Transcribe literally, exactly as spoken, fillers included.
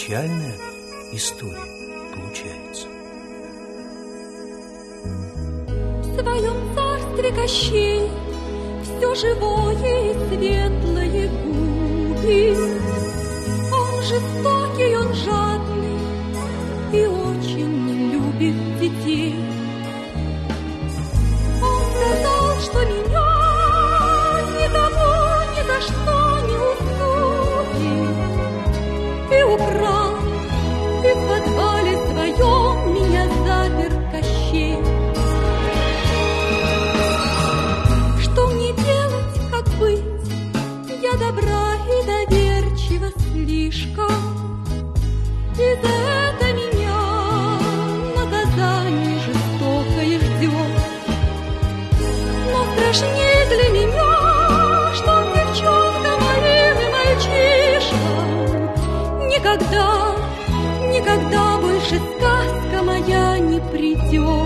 печальная история получается. В своем царстве Кощей все живое и светлое губит. Он жестокий, он жадный и очень не любит детей. Он сказал, что меня никому ни за что не уступит, и украл, и в подвале своем меня запер Кощей. Что мне делать, как быть? Я добра и доверчива слишком, и за это меня наказание жестокое ждет. Но страшнее для меня, что девчонкам моим и мальчишкам никогда, никогда больше сказка моя не придет.